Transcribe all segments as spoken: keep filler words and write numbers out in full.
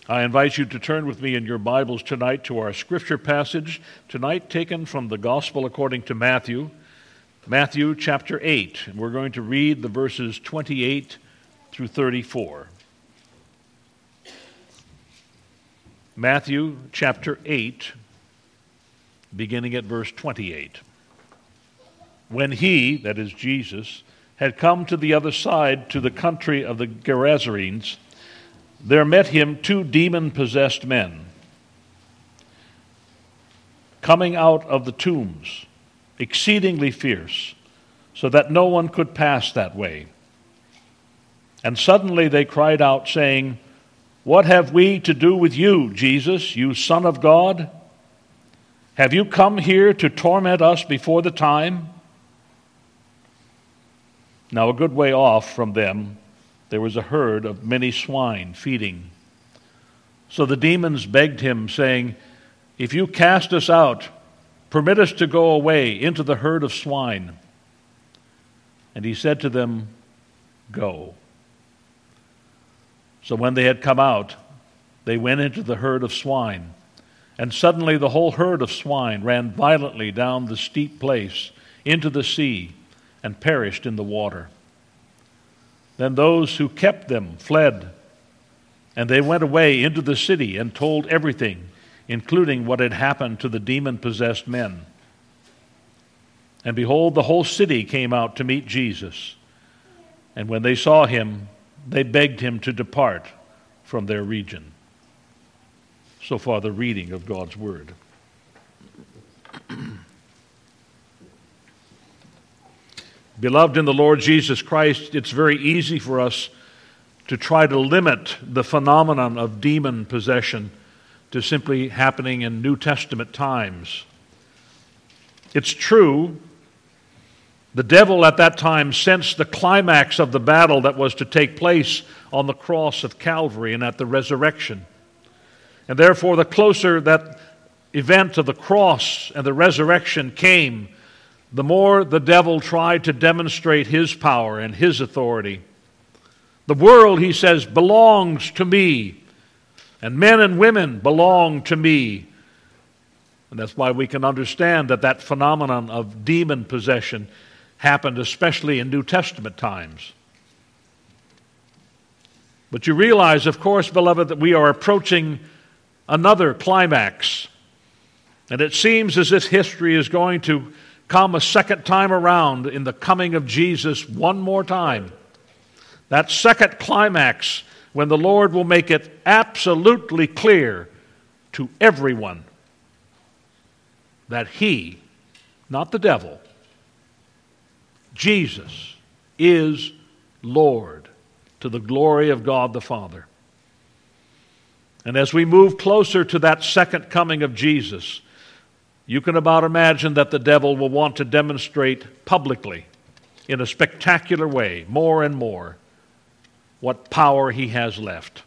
I invite you to turn with me in your Bibles tonight to our scripture passage, tonight taken from the Gospel according to Matthew, Matthew chapter eight. And we're going to read the verses twenty-eight through thirty-four. Matthew chapter eight, beginning at verse twenty-eight. When he, that is Jesus, had come to the other side, to the country of the Gerasenes, there met him two demon-possessed men, coming out of the tombs, exceedingly fierce, so that no one could pass that way. And suddenly they cried out, saying, "What have we to do with you, Jesus, you Son of God? Have you come here to torment us before the time?" Now a good way off from them, there was a herd of many swine feeding. So the demons begged him, saying, "If you cast us out, permit us to go away into the herd of swine." And he said to them, "Go." So when they had come out, they went into the herd of swine. And suddenly the whole herd of swine ran violently down the steep place into the sea and perished in the water. Then those who kept them fled, and they went away into the city and told everything, including what had happened to the demon-possessed men. And behold, the whole city came out to meet Jesus. And when they saw him, they begged him to depart from their region. So far, the reading of God's Word. Beloved in the Lord Jesus Christ, it's very easy for us to try to limit the phenomenon of demon possession to simply happening in New Testament times. It's true, the devil at that time sensed the climax of the battle that was to take place on the cross of Calvary and at the resurrection. And therefore, the closer that event of the cross and the resurrection came, the more the devil tried to demonstrate his power and his authority. The world, he says, belongs to me, and men and women belong to me. And that's why we can understand that that phenomenon of demon possession happened especially in New Testament times. But you realize, of course, beloved, that we are approaching another climax. And it seems as if history is going to come a second time around in the coming of Jesus one more time. That second climax when the Lord will make it absolutely clear to everyone that He, not the devil, Jesus is Lord, to the glory of God the Father. And as we move closer to that second coming of Jesus, you can about imagine that the devil will want to demonstrate publicly, in a spectacular way, more and more, what power he has left.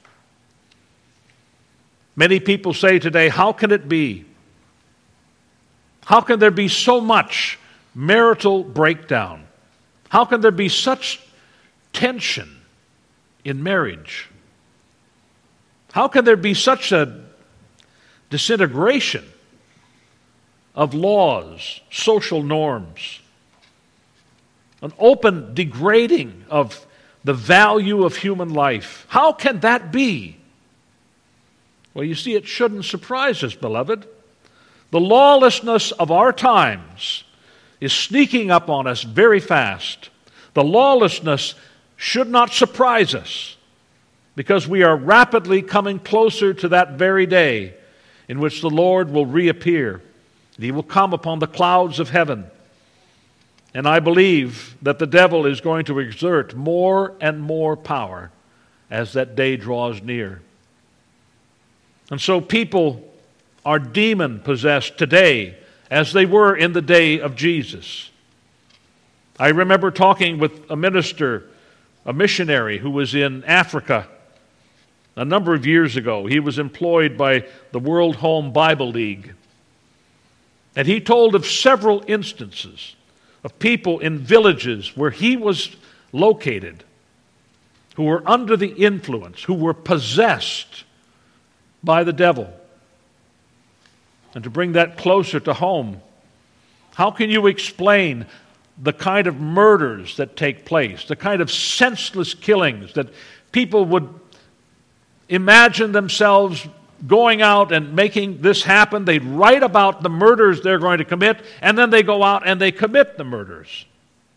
Many people say today, how can it be? How can there be so much marital breakdown? How can there be such tension in marriage? How can there be such a disintegration of laws, social norms, an open degrading of the value of human life? How can that be? Well, you see, it shouldn't surprise us, beloved. The lawlessness of our times is sneaking up on us very fast. The lawlessness should not surprise us, because we are rapidly coming closer to that very day in which the Lord will reappear. He will come upon the clouds of heaven. And I believe that the devil is going to exert more and more power as that day draws near. And so people are demon-possessed today as they were in the day of Jesus. I remember talking with a minister, a missionary who was in Africa a number of years ago. He was employed by the World Home Bible League. And he told of several instances of people in villages where he was located who were under the influence, who were possessed by the devil. And to bring that closer to home, how can you explain the kind of murders that take place, the kind of senseless killings that people would imagine themselves going out and making this happen? They'd write about the murders they're going to commit, and then they go out and they commit the murders.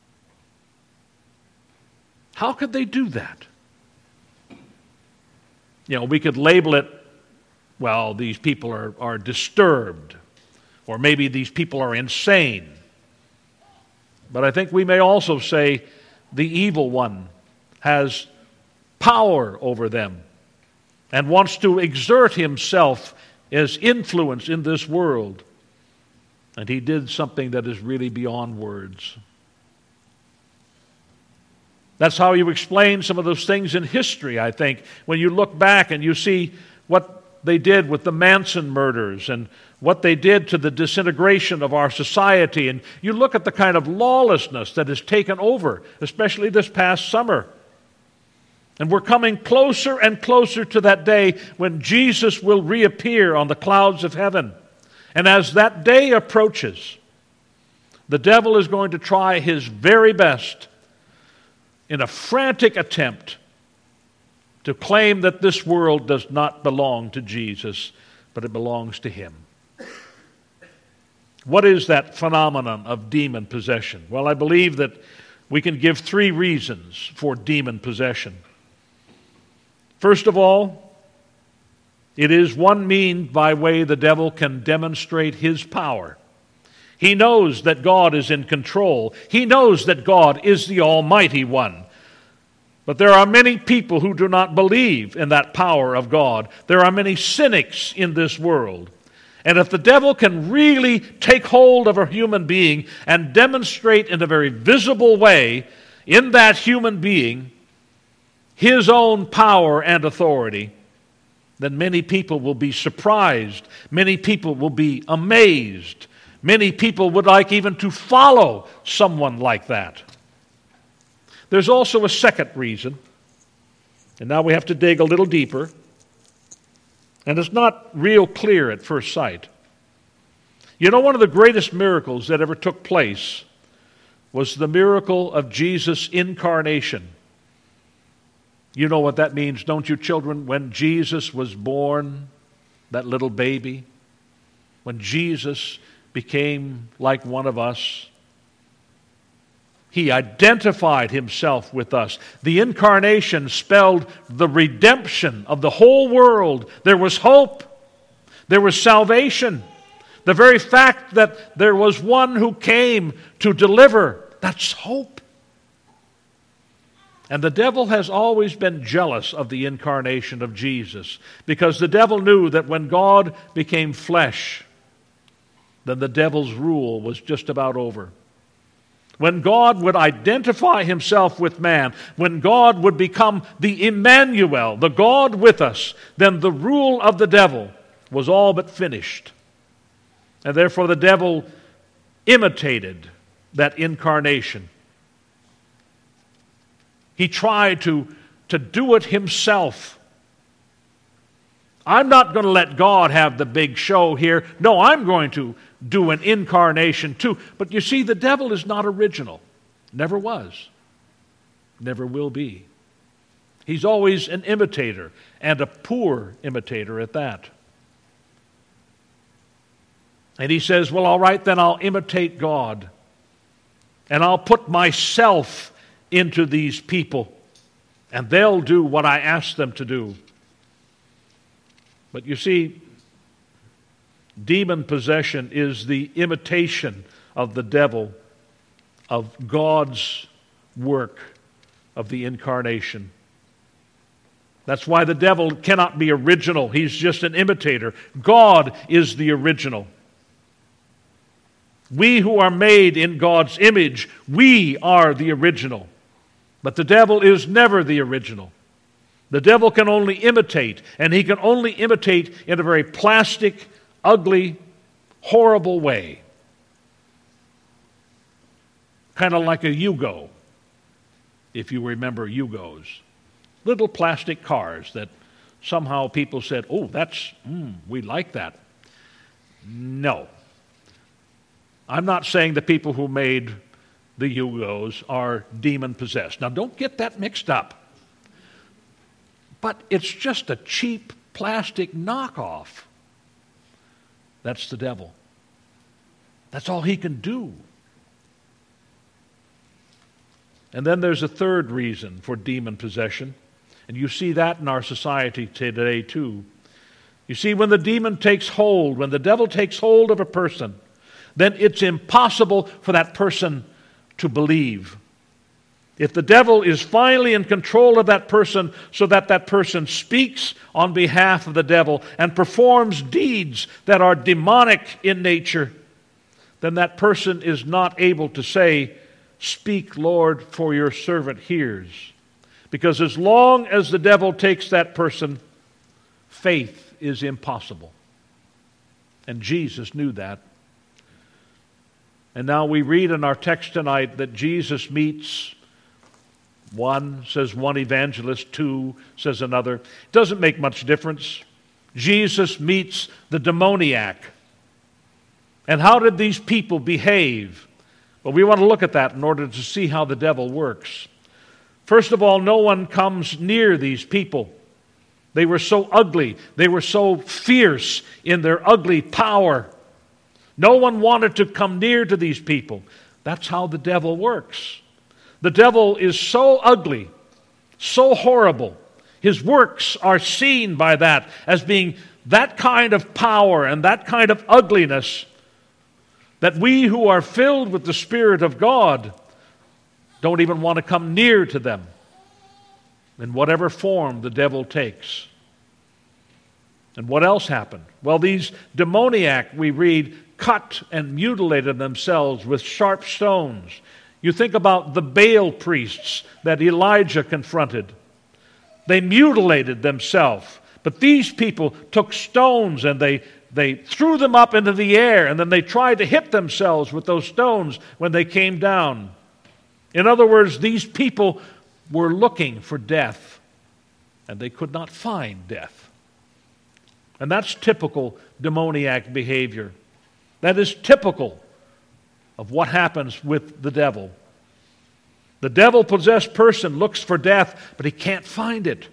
How could they do that? You know, we could label it, well, these people are, are disturbed, or maybe these people are insane. But I think we may also say the evil one has power over them and wants to exert himself as influence in this world. And he did something that is really beyond words. That's how you explain some of those things in history, I think, when you look back and you see what they did with the Manson murders and what they did to the disintegration of our society. And you look at the kind of lawlessness that has taken over, especially this past summer. And we're coming closer and closer to that day when Jesus will reappear on the clouds of heaven. And as that day approaches, the devil is going to try his very best in a frantic attempt to claim that this world does not belong to Jesus, but it belongs to him. What is that phenomenon of demon possession? Well, I believe that we can give three reasons for demon possession. First of all, it is one means by way the devil can demonstrate his power. He knows that God is in control. He knows that God is the Almighty One. But there are many people who do not believe in that power of God. There are many cynics in this world. And if the devil can really take hold of a human being and demonstrate in a very visible way in that human being his own power and authority, then many people will be surprised. Many people will be amazed. Many people would like even to follow someone like that. There's also a second reason, and now we have to dig a little deeper, and it's not real clear at first sight. You know, one of the greatest miracles that ever took place was the miracle of Jesus' incarnation. You know what that means, don't you, children? When Jesus was born, that little baby, when Jesus became like one of us, he identified himself with us. The incarnation spelled the redemption of the whole world. There was hope. There was salvation. The very fact that there was one who came to deliver, that's hope. And the devil has always been jealous of the incarnation of Jesus, because the devil knew that when God became flesh, then the devil's rule was just about over. When God would identify himself with man, when God would become the Emmanuel, the God with us, then the rule of the devil was all but finished. And therefore the devil imitated that incarnation. He tried to, to do it himself. I'm not going to let God have the big show here. No, I'm going to do an incarnation too. But you see, the devil is not original. Never was. Never will be. He's always an imitator, and a poor imitator at that. And he says, well, all right, then I'll imitate God. And I'll put myself into these people, and they'll do what I ask them to do. But you see, demon possession is the imitation of the devil of God's work of the incarnation. That's why the devil cannot be original. He's just an imitator. God is the original. We who are made in God's image, we are the original. But the devil is never the original. The devil can only imitate, and he can only imitate in a very plastic, ugly, horrible way. Kind of like a Yugo, if you remember Yugos. Little plastic cars that somehow people said, oh, that's, mm, we like that. No. I'm not saying the people who made the Yugos are demon-possessed. Now, don't get that mixed up. But it's just a cheap plastic knockoff. That's the devil. That's all he can do. And then there's a third reason for demon possession. And you see that in our society today too. You see, when the demon takes hold, when the devil takes hold of a person, then it's impossible for that person to believe. If the devil is finally in control of that person so that that person speaks on behalf of the devil and performs deeds that are demonic in nature, then that person is not able to say, "Speak, Lord, for your servant hears." Because as long as the devil takes that person, faith is impossible. And Jesus knew that. And now we read in our text tonight that Jesus meets one, says one evangelist, two, says another. It doesn't make much difference. Jesus meets the demoniac. And how did these people behave? Well, we want to look at that in order to see how the devil works. First of all, no one comes near these people. They were so ugly. They were so fierce in their ugly power. No one wanted to come near to these people. That's how the devil works. The devil is so ugly, so horrible. His works are seen by that as being that kind of power and that kind of ugliness that we who are filled with the Spirit of God don't even want to come near to them in whatever form the devil takes. And what else happened? Well, these demoniac, we read, cut and mutilated themselves with sharp stones. You think about the Baal priests that Elijah confronted. They mutilated themselves. But these people took stones and they, they threw them up into the air, and then they tried to hit themselves with those stones when they came down. In other words, these people were looking for death, and they could not find death. And that's typical demoniac behavior. That is typical of what happens with the devil. The devil-possessed person looks for death, but he can't find it.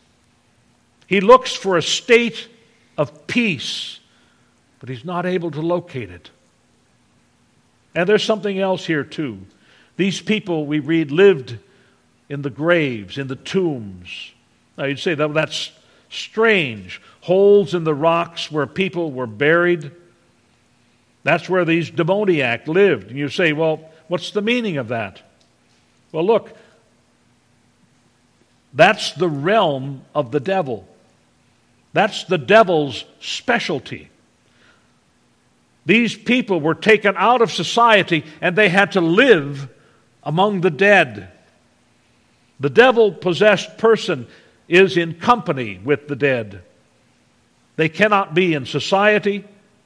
He looks for a state of peace, but he's not able to locate it. And there's something else here too. These people, we read, lived in the graves, in the tombs. Now you'd say, that that's strange. Holes in the rocks where people were buried. That's where these demoniac lived. And you say, well, what's the meaning of that? Well, look, that's the realm of the devil. That's the devil's specialty. These people were taken out of society and they had to live among the dead. The devil-possessed person is in company with the dead. They cannot be in society.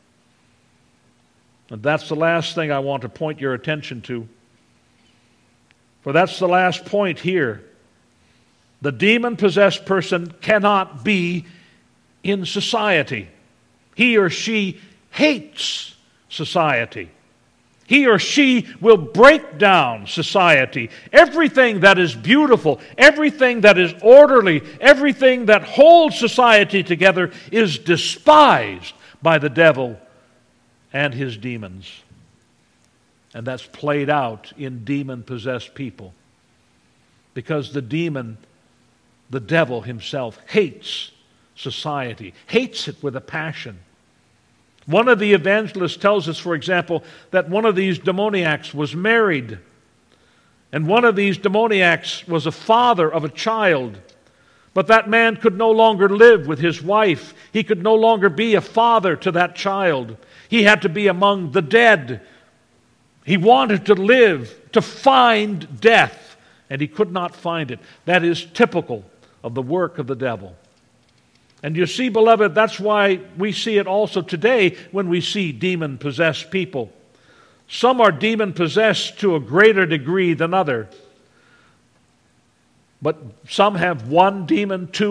And that's the last thing I want to point your attention to. For that's the last point here. The demon-possessed person cannot be in society. He or she hates society. He or she will break down society. Everything that is beautiful, everything that is orderly, everything that holds society together is despised by the devil and his demons. And that's played out in demon-possessed people. Because the demon, the devil himself, hates society, hates it with a passion. One of the evangelists tells us, for example, that one of these demoniacs was married. And one of these demoniacs was a father of a child. But that man could no longer live with his wife. He could no longer be a father to that child. He had to be among the dead. He wanted to live, to find death, and he could not find it. That is typical of the work of the devil. And you see, beloved, that's why we see it also today when we see demon-possessed people. Some are demon-possessed to a greater degree than others. But some have one demon, two.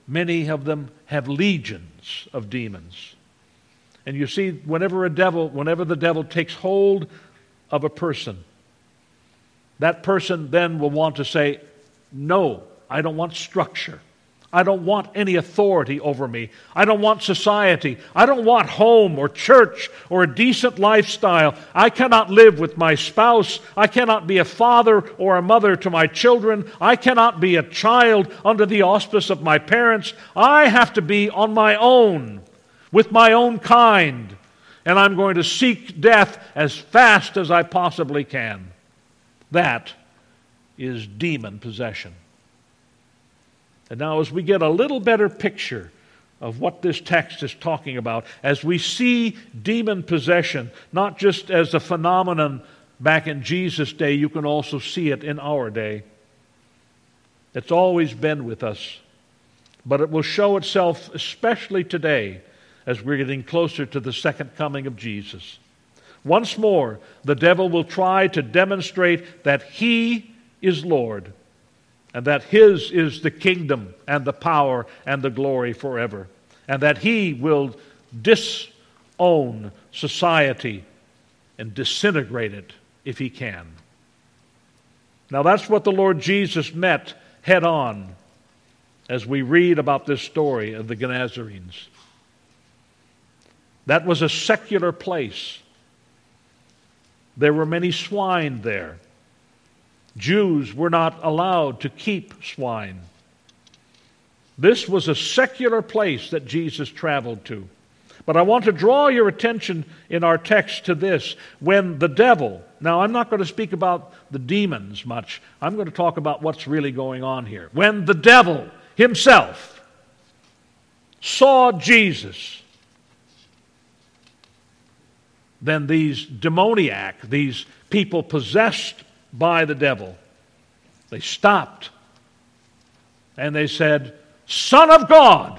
many of them have legions of demons. And you see, whenever a devil, whenever the devil takes hold of a person, that person then will want to say, no, I don't want structure. I don't want any authority over me. I don't want society. I don't want home or church or a decent lifestyle. I cannot live with my spouse. I cannot be a father or a mother to my children. I cannot be a child under the auspice of my parents. I have to be on my own, with my own kind, and I'm going to seek death as fast as I possibly can. That is demon possession. And now as we get a little better picture of what this text is talking about, as we see demon possession, not just as a phenomenon back in Jesus' day, you can also see it in our day. It's always been with us, but it will show itself especially today as we're getting closer to the second coming of Jesus. Once more, the devil will try to demonstrate that he is Lord, and that his is the kingdom and the power and the glory forever, and that he will disown society and disintegrate it if he can. Now that's what the Lord Jesus met head on as we read about this story of the Gadarenes. That was a secular place. There were many swine there. Jews were not allowed to keep swine. This was a secular place that Jesus traveled to. But I want to draw your attention in our text to this. When the devil, now I'm not going to speak about the demons much. I'm going to talk about what's really going on here. When the devil himself saw Jesus, then these demoniac, these people possessed by the devil, they stopped and they said, Son of God.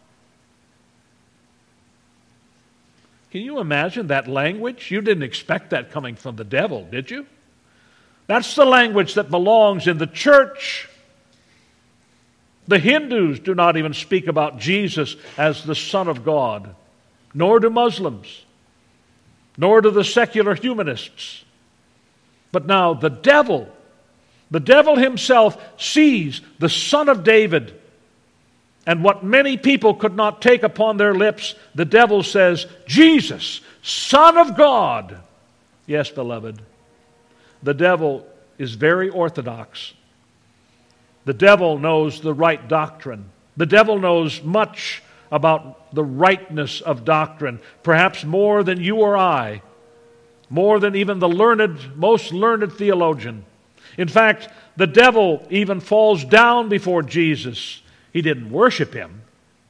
Can you imagine that language? You didn't expect that coming from the devil, did you? That's the language that belongs in the church. The Hindus do not even speak about Jesus as the Son of God, nor do Muslims, nor do the secular humanists. But now the devil, the devil himself sees the Son of David, and what many people could not take upon their lips, the devil says, Jesus, Son of God. Yes, beloved, the devil is very orthodox. The devil knows the right doctrine. The devil knows much about the rightness of doctrine, perhaps more than you or I, more than even the learned, most learned theologian. In fact, the devil even falls down before Jesus. He didn't worship him,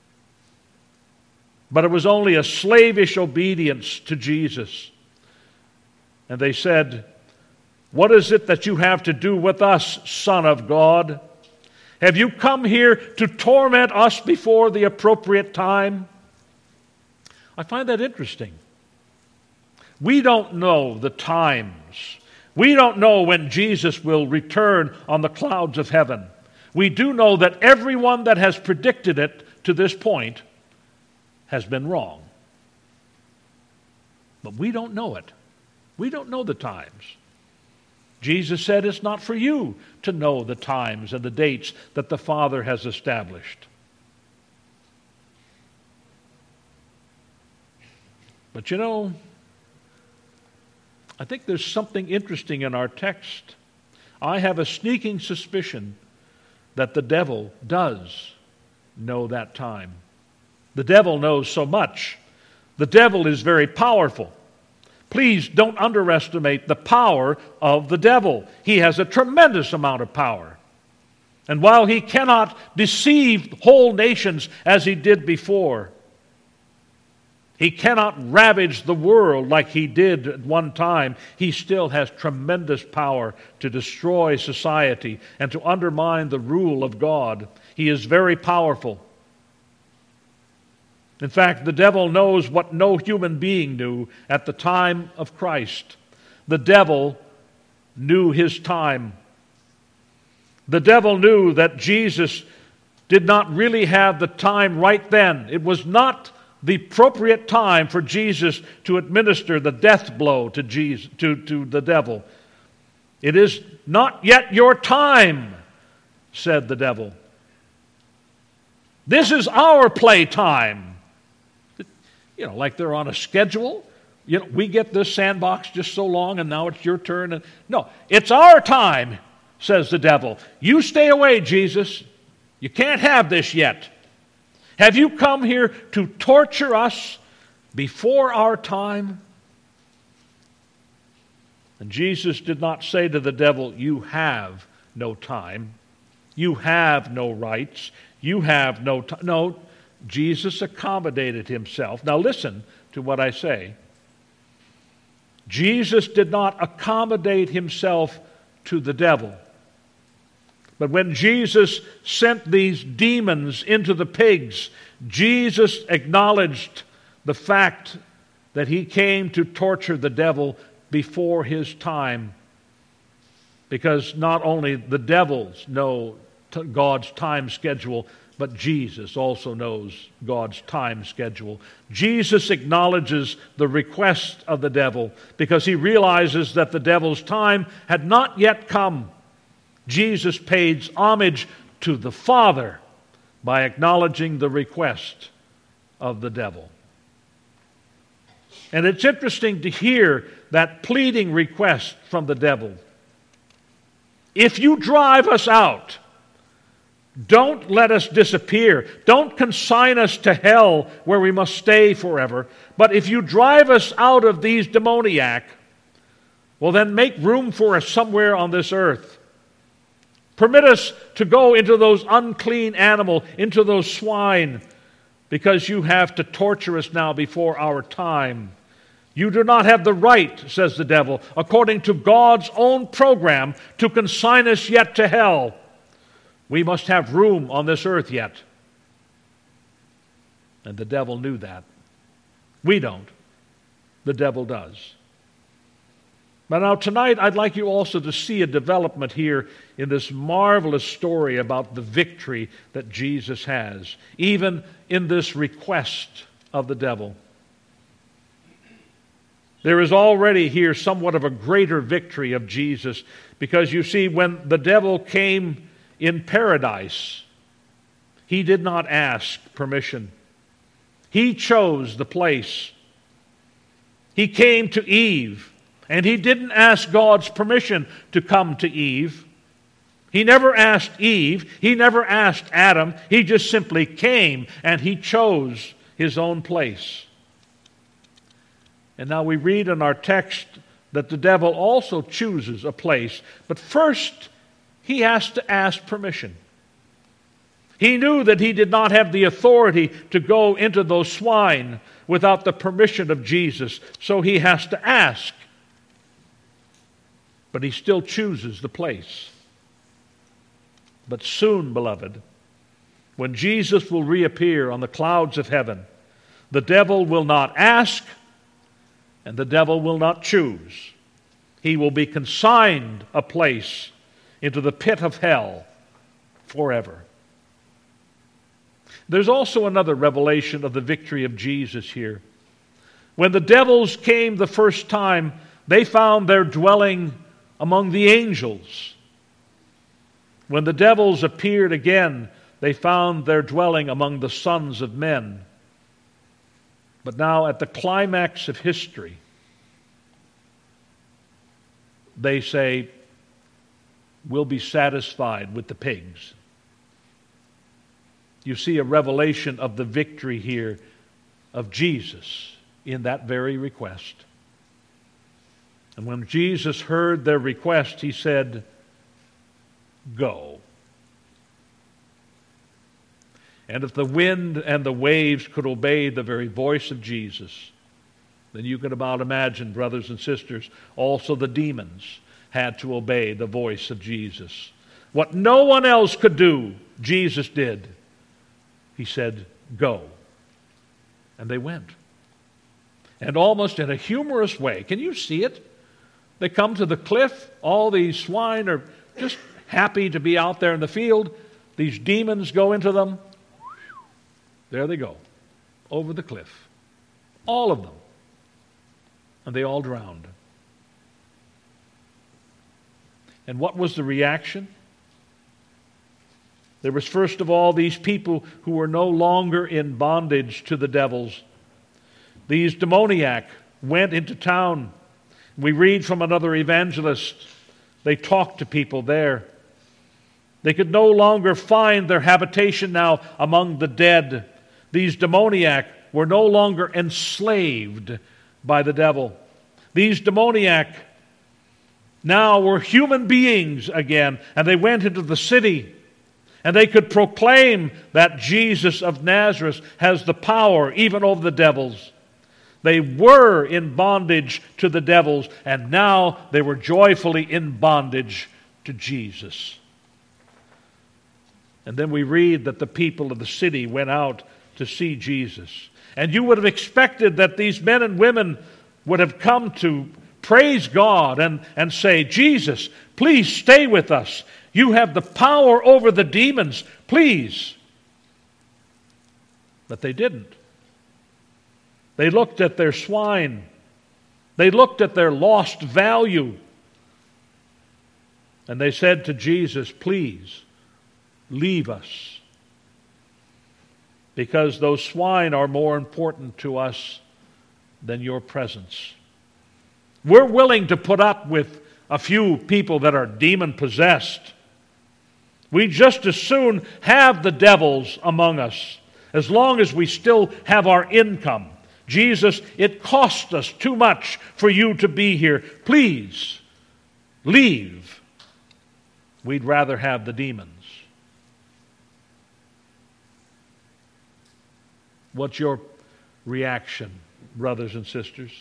but it was only a slavish obedience to Jesus. And they said, What is it that you have to do with us, Son of God? Have you come here to torment us before the appropriate time? I find that interesting. We don't know the times. We don't know when Jesus will return on the clouds of heaven. We do know that everyone that has predicted it to this point has been wrong. But we don't know it. We don't know the times. Jesus said it's not for you to know the times and the dates that the Father has established. But you know, I think there's something interesting in our text. I have a sneaking suspicion that the devil does know that time. The devil knows so much. The devil is very powerful. Please don't underestimate the power of the devil. He has a tremendous amount of power. And while he cannot deceive whole nations as he did before, he cannot ravage the world like he did at one time, he still has tremendous power to destroy society and to undermine the rule of God. He is very powerful. In fact, the devil knows what no human being knew at the time of Christ. The devil knew his time. The devil knew that Jesus did not really have the time right then. It was not the appropriate time for Jesus to administer the death blow to Jesus, to, to the devil. It is not yet your time, said the devil. This is our playtime. You know, like they're on a schedule. You know, we get this sandbox just so long, and now it's your turn. And no, it's our time, says the devil. You stay away, Jesus. You can't have this yet. Have you come here to torture us before our time? And Jesus did not say to the devil, you have no time. You have no rights. You have no time. No, Jesus accommodated himself. Now listen to what I say. Jesus did not accommodate himself to the devil. But when Jesus sent these demons into the pigs, Jesus acknowledged the fact that he came to torture the devil before his time. Because not only the devils know God's time schedule, but Jesus also knows God's time schedule. Jesus acknowledges the request of the devil because he realizes that the devil's time had not yet come. Jesus pays homage to the Father by acknowledging the request of the devil. And it's interesting to hear that pleading request from the devil. If you drive us out, don't let us disappear. Don't consign us to hell where we must stay forever. But if you drive us out of these demoniac, well then make room for us somewhere on this earth. Permit us to go into those unclean animals, into those swine, because you have to torture us now before our time. You do not have the right, says the devil, according to God's own program, to consign us yet to hell. We must have room on this earth yet. And the devil knew that. We don't. The devil does. But now tonight I'd like you also to see a development here in this marvelous story about the victory that Jesus has, even in this request of the devil. There is already here somewhat of a greater victory of Jesus, because you see, when the devil came in paradise, he did not ask permission. He chose the place. He came to Eve, and he didn't ask God's permission to come to Eve. He never asked Eve. He never asked Adam. He just simply came, and he chose his own place. And now we read in our text that the devil also chooses a place, but first he has to ask permission. He knew that he did not have the authority to go into those swine without the permission of Jesus, so he has to ask. But he still chooses the place. But soon, beloved, when Jesus will reappear on the clouds of heaven, the devil will not ask, and the devil will not choose. He will be consigned a place into the pit of hell forever. There's also another revelation of the victory of Jesus here. When the devils came the first time, they found their dwelling among the angels. When the devils appeared again, they found their dwelling among the sons of men. But now at the climax of history, they say, we'll be satisfied with the pigs. You see a revelation of the victory here of Jesus in that very request. And when Jesus heard their request, he said, go. And if the wind and the waves could obey the very voice of Jesus, then you can about imagine, brothers and sisters, also the demons had to obey the voice of Jesus. What no one else could do, Jesus did. He said, go. And they went. And almost in a humorous way, can you see it? They come to the cliff. All these swine are just happy to be out there in the field. these demons go into them, there they go, over the cliff. All of them. And they all drowned. And what was the reaction? There was first of all these people who were no longer in bondage to the devils. These demoniac went into town. We read from another evangelist, they talked to people there. They could no longer find their habitation now among the dead. These demoniac were no longer enslaved by the devil. These demoniac now were human beings again, and they went into the city, and they could proclaim that Jesus of Nazareth has the power even over the devils. They were in bondage to the devils, and now they were joyfully in bondage to Jesus. And then we read that the people of the city went out to see Jesus. And you would have expected that these men and women would have come to praise God and, and say, Jesus, please stay with us. You have the power over the demons. Please. But they didn't. They looked at their swine. They looked at their lost value. And they said to Jesus, please, leave us. Because those swine are more important to us than your presence. We're willing to put up with a few people that are demon-possessed. We just as soon have the devils among us, as long as we still have our income. Jesus, it costs us too much for you to be here. Please, leave. We'd rather have the demons. What's your reaction, brothers and sisters?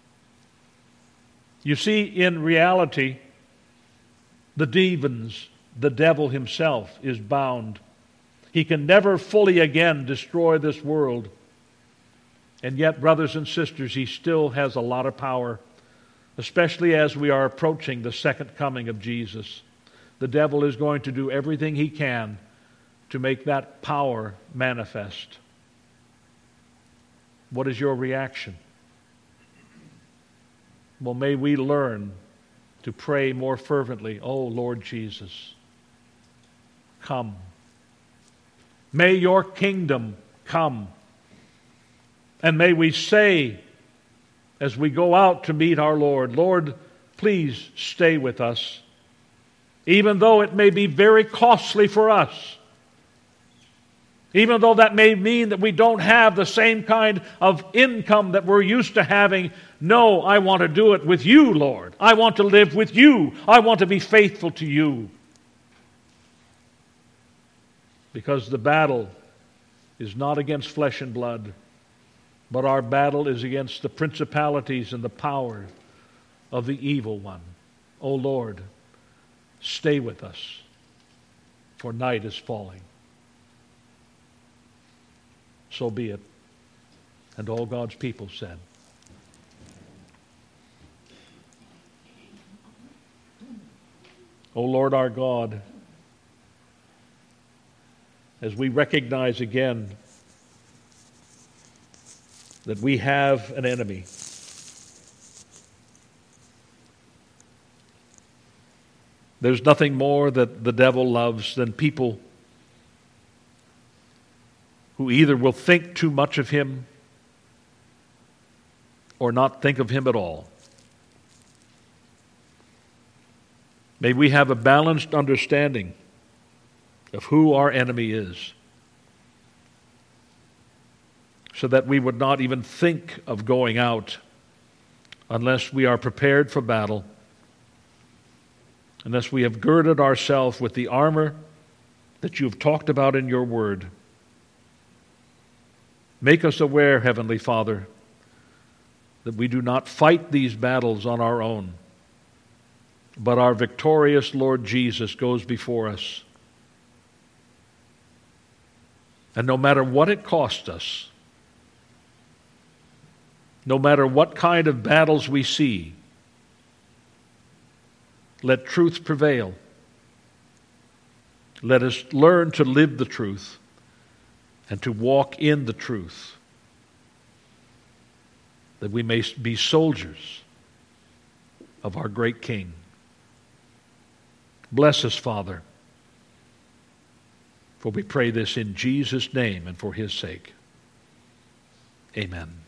You see, in reality, the demons, the devil himself, is bound. He can never fully again destroy this world. And yet, brothers and sisters, he still has a lot of power, especially as we are approaching the second coming of Jesus. The devil is going to do everything he can to make that power manifest. What is your reaction? Well, may we learn to pray more fervently, oh Lord Jesus, come. May your kingdom come. And may we say, as we go out to meet our Lord, Lord, please stay with us, even though it may be very costly for us. Even though that may mean that we don't have the same kind of income that we're used to having. No, I want to do it with you, Lord. I want to live with you. I want to be faithful to you. Because the battle is not against flesh and blood, but our battle is against the principalities and the power of the evil one. O Lord, stay with us, for night is falling. So be it. And all God's people said, O Lord our God, as we recognize again that we have an enemy, there's nothing more that the devil loves than people who either will think too much of him or not think of him at all. May we have a balanced understanding of who our enemy is, so that we would not even think of going out unless we are prepared for battle, unless we have girded ourselves with the armor that you have talked about in your word. Make us aware, Heavenly Father, that we do not fight these battles on our own, but our victorious Lord Jesus goes before us. And no matter what it costs us, no matter what kind of battles we see, let truth prevail. let us learn to live the truth and to walk in the truth, that we may be soldiers of our great King. Bless us, Father, for we pray this in Jesus' name and for His sake. Amen.